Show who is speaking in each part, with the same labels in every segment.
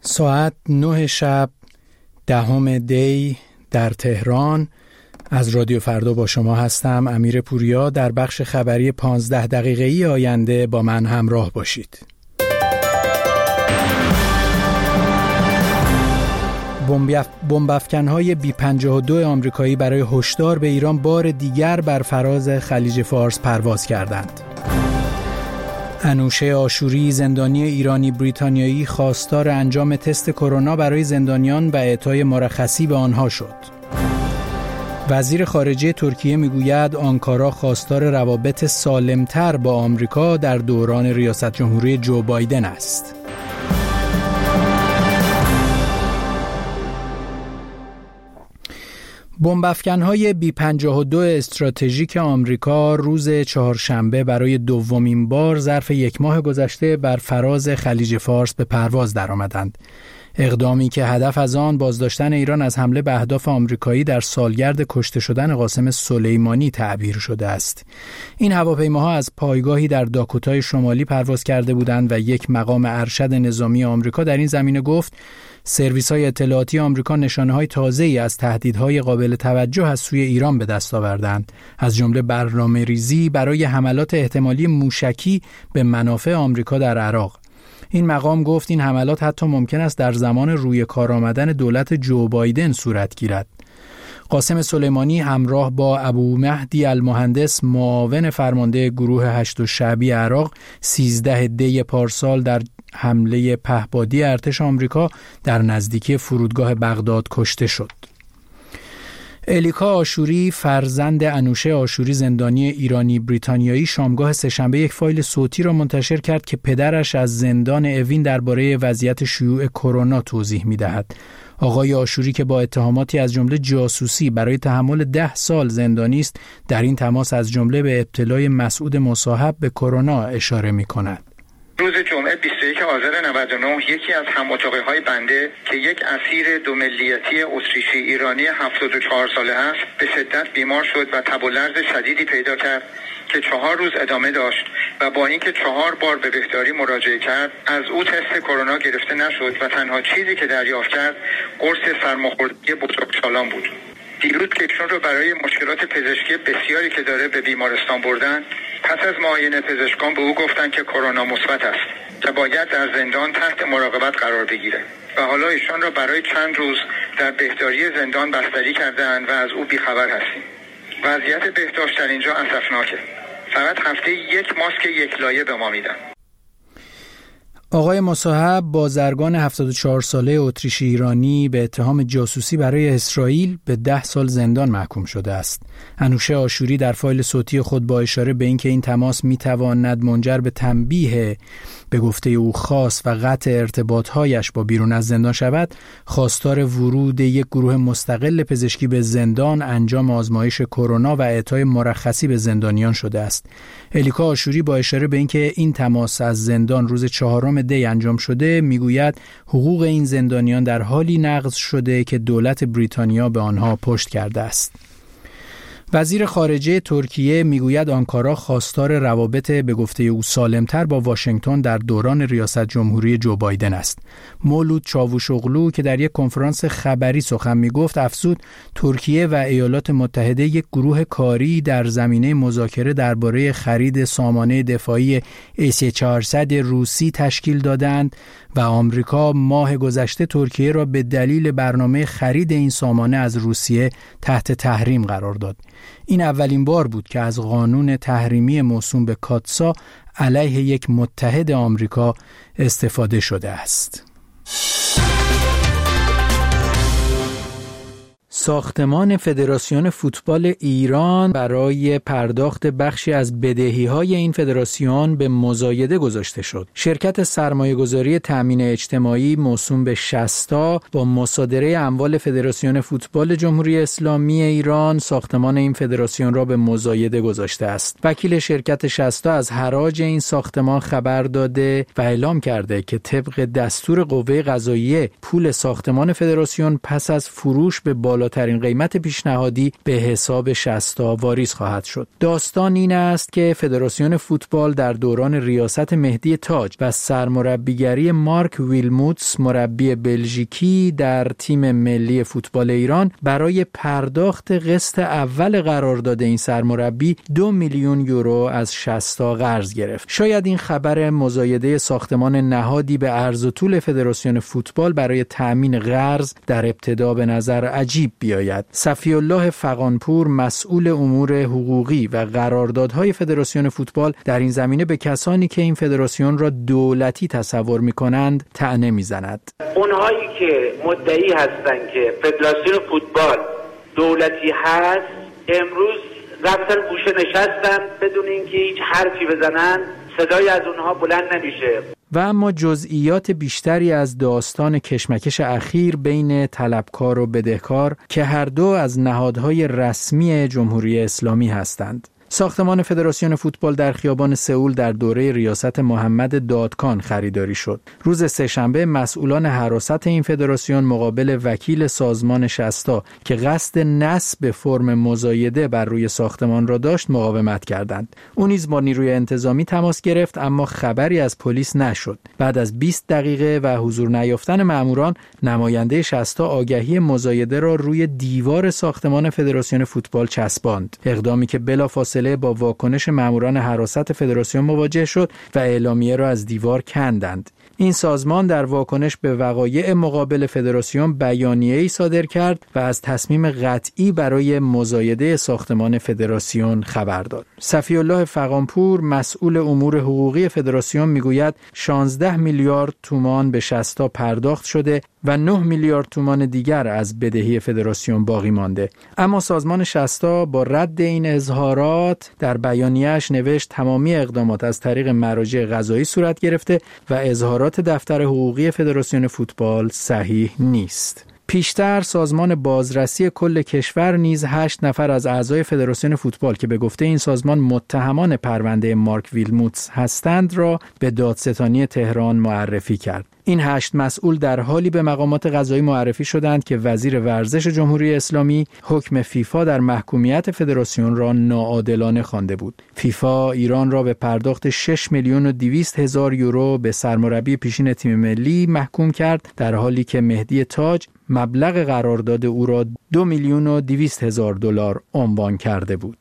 Speaker 1: ساعت 9 شب 10 دی در تهران از رادیو فردا با شما هستم. امیر پوریا. در بخش خبری 15 دقیقه‌ای آینده با من همراه باشید. بمب‌افکن‌های B-52 آمریکایی برای هشدار به ایران بار دیگر بر فراز خلیج فارس پرواز کردند. انوشه آشوری، زندانی ایرانی بریتانیایی، خواستار انجام تست کرونا برای زندانیان و اعطای مرخصی به آنها شد. وزیر خارجه ترکیه میگوید آنکارا خواستار روابط سالمتر با آمریکا در دوران ریاست جمهوری جو بایدن است. بمب‌افکن‌های B-52 استراتژیک آمریکا روز چهارشنبه برای دومین بار ظرف یک ماه گذشته بر فراز خلیج فارس به پرواز درآمدند. اقدامی که هدف از آن بازداشتن ایران از حمله به اهداف آمریکایی در سالگرد کشته شدن قاسم سلیمانی تعبیر شده است. این هواپیماها از پایگاهی در داکوتای شمالی پرواز کرده بودند و یک مقام ارشد نظامی آمریکا در این زمینه گفت سرویس‌های اطلاعاتی آمریکا نشانه‌های تازه‌ای از تهدیدهای قابل توجه از سوی ایران به دست آوردند، از جمله برنامه‌ریزی برای حملات احتمالی موشکی به منافع آمریکا در عراق. این مقام گفت این حملات حتی ممکن است در زمان روی کار آمدن دولت جو بایدن صورت گیرد. قاسم سلیمانی همراه با ابو مهدی المهندس معاون فرمانده گروه 8 شعبی عراق 13 دی پارسال در حمله پهپادی ارتش آمریکا در نزدیکی فرودگاه بغداد کشته شد. الیکا آشوری، فرزند انوشه آشوری زندانی ایرانی بریتانیایی، شامگاه سه‌شنبه یک فایل صوتی را منتشر کرد که پدرش از زندان اوین درباره وضعیت شیوع کرونا توضیح می‌دهد. آقای آشوری که با اتهاماتی از جمله جاسوسی برای تحمل 10 سال زندانی است، در این تماس از جمله به ابتلای مسعود مصاحب به کرونا اشاره می‌کند.
Speaker 2: روز جمعه 21 آذر 99 یکی از هم‌اتاقی‌های بنده که یک اسیر دو ملیتی اتریشی ایرانی 74 ساله است به شدت بیمار شد و تب و لرز شدیدی پیدا کرد که 4 روز ادامه داشت و با اینکه 4 بار به بهداری مراجعه کرد از او تست کرونا گرفته نشد و تنها چیزی که دریافت کرد قرص سرماخوردگی بزرگسالان بود. دیروز که ایشون رو برای مشکلات پزشکی بسیاری که داره به بیمارستان بردن، پس از معاینه پزشکان به او گفتن که کرونا مثبت است و باید در زندان تحت مراقبت قرار بگیره و حالا ایشان را برای چند روز در بهداری زندان بستری کردن و از او بیخبر هستیم. وضعیت بهداشت در اینجا اسفناکه. فقط هفته یک ماسک یک لایه به ما میدن.
Speaker 1: آقای مصاحب، بازرگان 74 ساله اتریشی ایرانی، به اتهام جاسوسی برای اسرائیل به 10 سال زندان محکوم شده است. انوشه آشوری در فایل صوتی خود با اشاره به اینکه این تماس میتواند منجر به تنبیه به گفته او خاص و قطع ارتباطهایش با بیرون از زندان شود، خواستار ورود یک گروه مستقل پزشکی به زندان، انجام آزمایش کرونا و اعطای مرخصی به زندانیان شده است. الیکا آشوری با اشاره به اینکه این تماس از زندان روز 4 دی انجام شده میگوید حقوق این زندانیان در حالی نقض شده که دولت بریتانیا به آنها پشت کرده است. وزیر خارجه ترکیه میگوید آنکارا خواستار روابط به گفته او سالمتر با واشنگتن در دوران ریاست جمهوری جو بایدن است. مولود چاوشوغلو که در یک کنفرانس خبری سخن میگفت افزود ترکیه و ایالات متحده یک گروه کاری در زمینه مذاکره درباره خرید سامانه دفاعی AC-400 روسی تشکیل دادند و آمریکا ماه گذشته ترکیه را به دلیل برنامه خرید این سامانه از روسیه تحت تحریم قرار داد. این اولین بار بود که از قانون تحریمی موسوم به کاتسا علیه یک متحد آمریکا استفاده شده است. ساختمان فدراسیون فوتبال ایران برای پرداخت بخشی از بدهی‌های این فدراسیون به مزایده گذاشته شد. شرکت سرمایه‌گذاری تامین اجتماعی موسوم به شستا با مصادره اموال فدراسیون فوتبال جمهوری اسلامی ایران ساختمان این فدراسیون را به مزایده گذاشته است. وکیل شرکت شستا از حراج این ساختمان خبر داده و اعلام کرده که طبق دستور قوه قضاییه پول ساختمان فدراسیون پس از فروش به بالاترین بالاترین قیمت پیشنهادی به حساب شستا واریز خواهد شد. داستان این است که فدراسیون فوتبال در دوران ریاست مهدی تاج و سرمربیگری مارک ویلموتس مربی بلژیکی در تیم ملی فوتبال ایران برای پرداخت قسط اول قرارداد این سرمربی 2 میلیون یورو از شستا قرض گرفت. شاید این خبر مزایده ساختمان نهادی به عرض و طول فدراسیون فوتبال برای تأمین قرض در ابتدا به نظر عجیب بیاید. صفی الله فغانپور مسئول امور حقوقی و قراردادهای فدراسیون فوتبال در این زمینه به کسانی که این فدراسیون را دولتی تصور می‌کنند طعنه می‌زند.
Speaker 3: اونهایی که مدعی هستند که فدراسیون فوتبال دولتی هست امروز رفتن گوشه نشستن بدون اینکه هیچ حرفی بزنن، صدای از اونها بلند نمیشه.
Speaker 1: و اما جزئیات بیشتری از داستان کشمکش اخیر بین طلبکار و بدهکار که هر دو از نهادهای رسمی جمهوری اسلامی هستند. ساختمان فدراسیون فوتبال در خیابان سئول در دوره ریاست محمد دادکان خریداری شد. روز سه‌شنبه مسئولان حراست این فدراسیون مقابل وکیل سازمان شستا که قصد نصب فرم مزایده بر روی ساختمان را داشت مقاومت کردند. او نیز با نیروی انتظامی تماس گرفت اما خبری از پلیس نشد. بعد از 20 دقیقه و حضور نیافتن ماموران، نماینده شستا آگهی مزایده را روی دیوار ساختمان فدراسیون فوتبال چسباند. اقدامی که بلافاصله با واکنش ماموران حراست فدراسیون مواجه شد و اعلامیه را از دیوار کندند. این سازمان در واکنش به وقایع مقابل فدراسیون بیانیه‌ای صادر کرد و از تصمیم قطعی برای مزایده ساختمان فدراسیون خبر داد. صفی الله فغانپور مسئول امور حقوقی فدراسیون میگوید 16 میلیارد تومان به شستا پرداخت شده و 9 میلیارد تومان دیگر از بدهی فدراسیون باقی مانده. اما سازمان شستا با رد این اظهارات در بیانیه‌اش نوشت تمامی اقدامات از طریق مراجع قضایی صورت گرفته و اظهارات دفتر حقوقی فدراسیون فوتبال صحیح نیست. پیشتر سازمان بازرسی کل کشور نیز 8 نفر از اعضای فدراسیون فوتبال که به گفته این سازمان متهمان پرونده مارک ویلموتس هستند را به دادستانی تهران معرفی کرد. این 8 مسئول در حالی به مقامات قضایی معرفی شدند که وزیر ورزش جمهوری اسلامی حکم فیفا در محکومیت فدراسیون را ناعادلانه خوانده بود. فیفا ایران را به پرداخت 6 میلیون و 200 هزار یورو به سرمربی پیشین تیم ملی محکوم کرد، در حالی که مهدی تاج مبلغ قرارداد او را 2 میلیون و 200 هزار دلار عنوان کرده بود.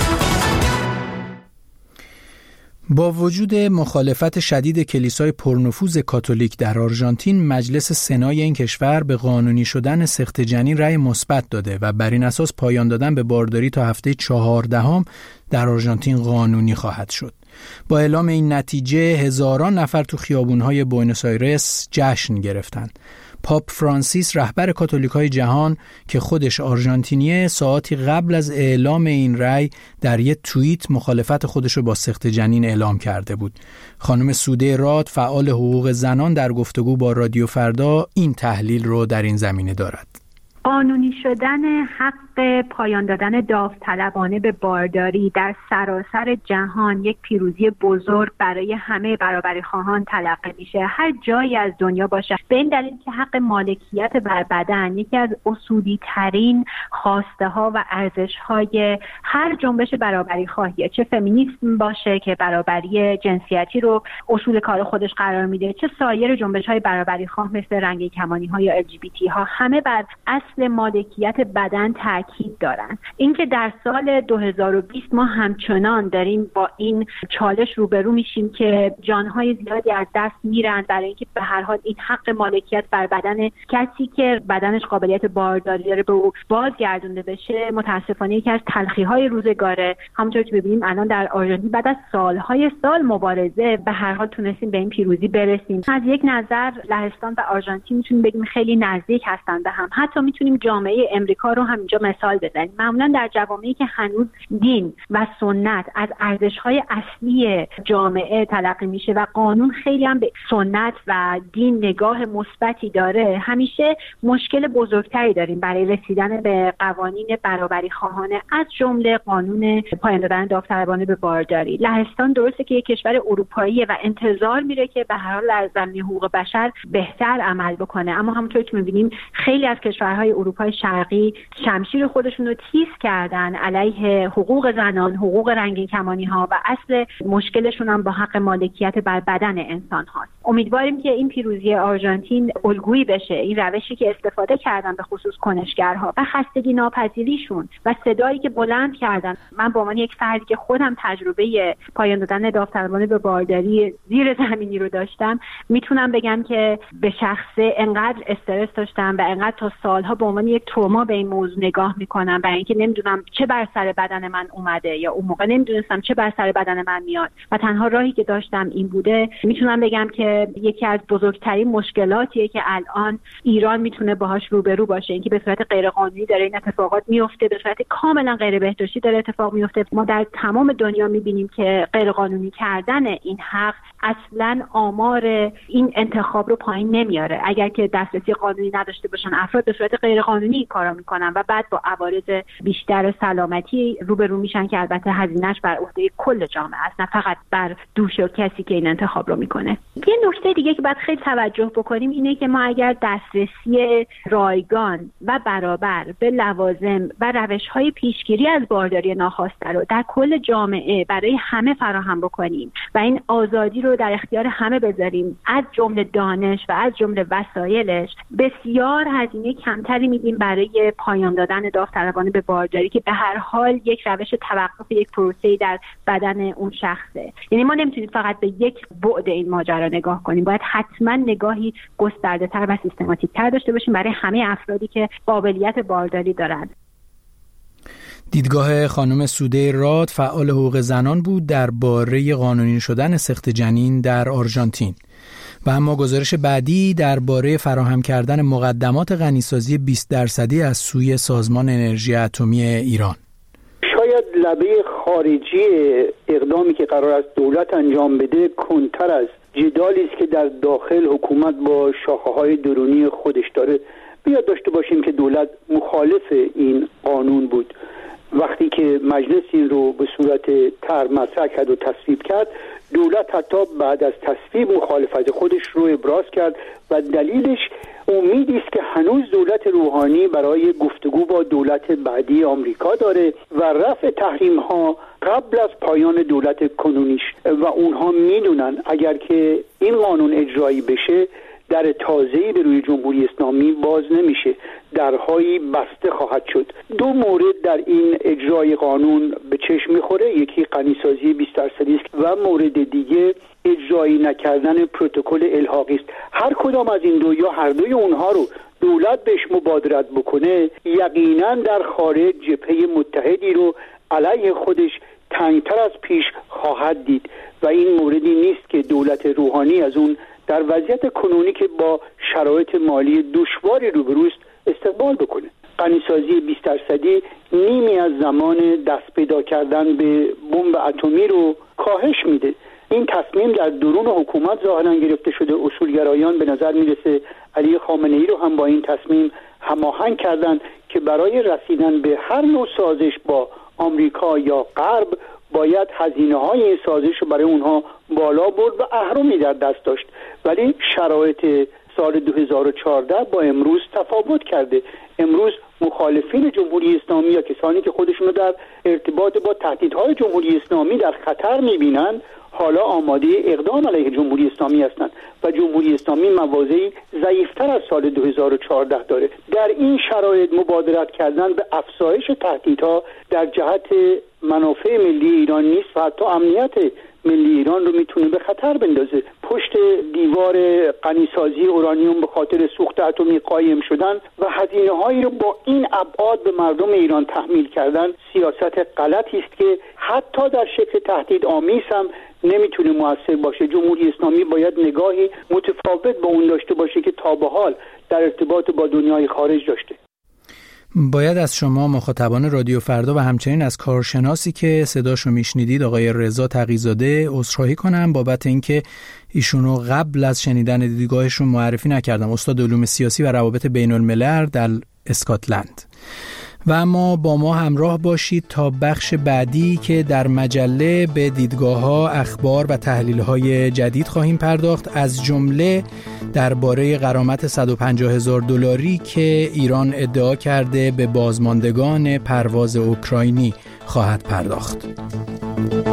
Speaker 1: با وجود مخالفت شدید کلیسای پرنفوذ کاتولیک در آرژانتین، مجلس سنای این کشور به قانونی شدن سقط جنین رأی مثبت داده و بر این اساس پایان دادن به بارداری تا هفته 14 در آرژانتین قانونی خواهد شد. با اعلام این نتیجه هزاران نفر تو خیابون‌های بوئنوس آیرس جشن گرفتند. پاپ فرانسیس رهبر کاتولیک‌های جهان که خودش آرژانتینیه ساعتی قبل از اعلام این رأی در یک توییت مخالفت خودش رو با سقط جنین اعلام کرده بود. خانم سوده راد فعال حقوق زنان در گفتگو با رادیو فردا این تحلیل رو در این زمینه دارد.
Speaker 4: قانونی شدن حق پایان دادن داوطلبانه به بارداری در سراسر جهان یک پیروزی بزرگ برای همه برابری خواهان تلقی میشه، هر جایی از دنیا باشه، به این دلیل که حق مالکیت بر بدن یکی از اصولی ترین خواسته ها و ارزش های هر جنبش برابری خواهیه، چه فمینیسم باشه که برابری جنسیتی رو اصول کار خودش قرار میده، چه سایر جنبش های برابری خواه مثل رنگ کمانی ها یا LGBT ها، همه بر اصل مالکیت بدن تاکید دارن. اینکه در سال 2020 ما همچنان داریم با این چالش روبرو میشیم که جانهای زیادی از دست میرن برای اینکه به هر حال این حق مالکیت بر بدن کسی که بدنش قابلیت بارداری داره به او بازگردونده بشه، متاسفانه یکی از تلخی‌های روزگاره. همونطور که ببینیم الان در آرژانتین بعد از سالهای سال مبارزه به هر حال تونستیم به این پیروزی برسیم. از یک نظر لهستان و آرژانتین میتونیم بگیم خیلی نزدیک هستن به هم. حتی میتونیم جامعه امریکا رو هم اینجا مثال بزنیم. معمولا در جوامعی که هنوز دین و سنت از ارزش‌های اصلی جامعه تلقی میشه و قانون خیلی هم به سنت و دین نگاه مثبتی داره، همیشه مشکل بزرگتری داریم برای رسیدن به قوانین برابری خواهانه، از جمله قانون پایان دادن داوطلبانه به بارداری. لهستان درسته که یک کشور اروپاییه و انتظار میره که به هر حال در زمینه حقوق بشر بهتر عمل بکنه، اما همونطور که می‌بینیم خیلی از کشورهای کشورهای اروپای شرقی شمشیر خودشون رو تیز کردن علیه حقوق زنان، حقوق رنگین کمانی ها و اصل مشکلشون هم با حق مالکیت بر بدن انسان هاست. امیدواریم که این پیروزی آرژانتین الگویی بشه. این روشی که استفاده کردن به خصوص کنشگرها و خستگی ناپذیریشون و صدایی که بلند کردن، من به عنوان یک فردی که خودم تجربه پایان دادن داوطلبانه به بارداری زیر زمینی رو داشتم، میتونم بگم که به شخصه انقدر استرس داشتم و انقدر تا سالها به عنوان یک تروما به این موضوع نگاه میکنم، برای اینکه نمیدونم چه بر سر بدن من اومده یا اون موقع نمیدونستم چه بر سر بدن من میاد و تنها راهی که داشتم این بوده. میتونم بگم که یکی از بزرگترین مشکلاتیه که الان ایران میتونه باهاش روبرو باشه، اینکه به صورت غیرقانونی داره این اتفاقات میفته، به صورت کاملا غیر بهداشتی داره اتفاق میفته. ما در تمام دنیا میبینیم که غیرقانونی کردن این حق اصلا آمار این انتخاب رو پایین نمیاره. اگر که دسترسی قانونی نداشته باشن افراد به صورت غیرقانونی کارا میکنن و بعد با عوارض بیشتر سلامتی روبرو میشن که البته هزینه‌اش بر عهده کل جامعه است، نه فقط بر دوش کسی که این انتخاب رو میکنه. یه نکته دیگه که باید خیلی توجه بکنیم اینه که ما اگر دسترسی رایگان و برابر به لوازم و روش‌های پیشگیری از بارداری ناخواسته رو در کل جامعه برای همه فراهم بکنیم و این آزادی رو در اختیار همه بذاریم، از جمله دانش و از جمله وسایلش، بسیار هزینه کمتری میدیم برای پایان دادن داوطلبانه به بارداری که به هر حال یک روش توقف یک پروسه‌ای در بدن اون شخصه. یعنی ما نمیتونیم فقط به یک بعد این ماجرا نگاه کنیم، باید حتما نگاهی گسترده‌تر و سیستماتیک‌تر داشته باشیم برای همه افرادی که قابلیت بارداری دارند.
Speaker 1: دیدگاه خانم سوده راد، فعال حقوق زنان بود درباره قانونی شدن سقط جنین در آرژانتین. و اما گزارش بعدی درباره فراهم کردن مقدمات غنیسازی 20% از سوی سازمان انرژی اتمی ایران.
Speaker 5: شاید لبه خارجی اقدامی که قرار است دولت انجام بده کنتر از جدالی است که در داخل حکومت با شاخه‌های درونی خودش داره. بیاد داشته باشیم که دولت مخالف این قانون بود. وقتی که مجلس این رو به صورت طرح مطرح کرد و تصویب کرد، دولت حتی بعد از تصویب مخالفت خودش رو ابراز کرد و دلیلش امیدی است که هنوز دولت روحانی برای گفتگو با دولت بعدی آمریکا داره و رفع تحریم ها قبل از پایان دولت کنونیش و اونها میدونن اگر که این قانون اجرایی بشه در تازه‌ای به روی جمهوری اسلامی باز نمیشه، درهایی بسته خواهد شد. دو مورد در این اجرای قانون به چشم میخوره، یکی غنیسازی 20% است و مورد دیگه اجرایی نکردن پروتکل الحاقی است. هر کدام از این دو یا هر دوی اونها رو دولت بهش مبادرت بکنه، یقینا در خارج جبهه متحدی رو علیه خودش تنگتر از پیش خواهد دید و این موردی نیست که دولت روحانی از اون در وضعیت کنونی که با شرایط مالی دشواری روبروست استقبال بکنه. غنیسازی 20% نیمی از زمان دست پیدا کردن به بمب اتمی رو کاهش میده. این تصمیم در درون حکومت ظاهرا گرفته شده. اصولگرایان به نظر میرسه علی خامنه‌ای رو هم با این تصمیم هماهنگ کردن که برای رسیدن به هر نوع سازش با آمریکا یا غرب باید هزینه‌های این سازش رو برای اونها بالا برد و اهرمی در دست داشت. ولی شرایط سال 2014 با امروز تفاوت کرده. امروز مخالفین جمهوری اسلامی یا کسانی که خودشون رو در ارتباط با تهدیدهای جمهوری اسلامی در خطر می‌بینند حالا آماده اقدام علیه جمهوری اسلامی هستند و جمهوری اسلامی مواضعی ضعیفتر از سال 2014 داره. در این شرایط مبادرت کردن به افزایش تهدیدها در جهت منافع ملی ایران نیست و حتی امنیت ملی ایران رو میتونه به خطر بندازه. پشت دیوار غنیسازی اورانیوم به خاطر سوخت اتمی قایم شدن و هزینه‌هایی رو با این ابعاد به مردم ایران تحمیل کردن سیاست غلطی است که حتی در شکل تهدید آمیز هم نمیتونه موثر باشه. جمهوری اسلامی باید نگاهی متفاوت با اون داشته باشه که تا به حال در ارتباط با دنیای خارج داشته.
Speaker 1: باید از شما مخاطبان رادیو فردا و همچنین از کارشناسی که صداشو میشنیدید آقای رضا تقی‌زاده عذرخواهی کنم بابت اینکه ایشونو قبل از شنیدن دیدگاهشون معرفی نکردم. استاد علوم سیاسی و روابط بین الملل در اسکاتلند. و اما با ما همراه باشید تا بخش بعدی که در مجله به دیدگاه‌ها، اخبار و تحلیل‌های جدید خواهیم پرداخت، از جمله درباره غرامت $150,000 که ایران ادعا کرده به بازماندگان پرواز اوکراینی خواهد پرداخت.